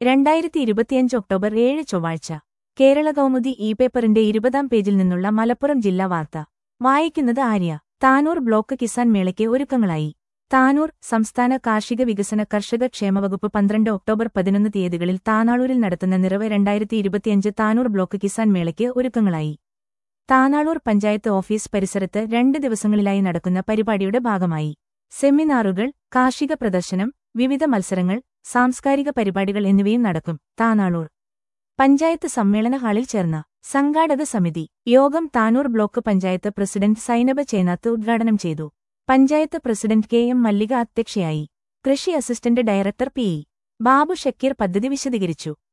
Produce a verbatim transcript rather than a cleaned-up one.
രണ്ടായിരത്തി ഇരുപത്തിയഞ്ച് ഒക്ടോബർ ഏഴ് ചൊവ്വാഴ്ച കേരള കൗമുദി ഇ പേപ്പറിന്റെ ഇരുപതാം പേജിൽ നിന്നുള്ള മലപ്പുറം ജില്ലാ വാർത്ത വായിക്കുന്നത് ആര്യ. താനൂർ ബ്ലോക്ക് കിസാൻ മേളയ്ക്ക് ഒരുക്കങ്ങളായി. താനൂർ സംസ്ഥാന കാർഷിക വികസന കർഷക ക്ഷേമവകുപ്പ് പന്ത്രണ്ട് ഒക്ടോബർ പതിനൊന്ന് തീയതികളിൽ താനാളൂരിൽ നടത്തുന്ന നിറവ് രണ്ടായിരത്തി ഇരുപത്തിയഞ്ച് താനൂർ ബ്ലോക്ക് കിസാൻ മേളയ്ക്ക് ഒരുക്കങ്ങളായി. താനാളൂർ പഞ്ചായത്ത് ഓഫീസ് പരിസരത്ത് രണ്ട് ദിവസങ്ങളിലായി നടക്കുന്ന പരിപാടിയുടെ ഭാഗമായി സെമിനാറുകൾ, കാർഷിക പ്രദർശനം, വിവിധ മത്സരങ്ങൾ, സാംസ്കാരിക പരിപാടികൾ എന്നിവയും നടക്കും. താനാളൂർ പഞ്ചായത്ത് സമ്മേളന ഹാളിൽ ചേർന്ന സംഘാടക സമിതി യോഗം താനൂർ ബ്ലോക്ക് പഞ്ചായത്ത് പ്രസിഡന്റ് സൈനബ ചേനാത്ത് ഉദ്ഘാടനം ചെയ്തു. Panchayat president K M Mallika അധ്യക്ഷയായി. കൃഷി assistant director P E Babu Shakeer പദ്ധതി വിശദീകരിച്ചു.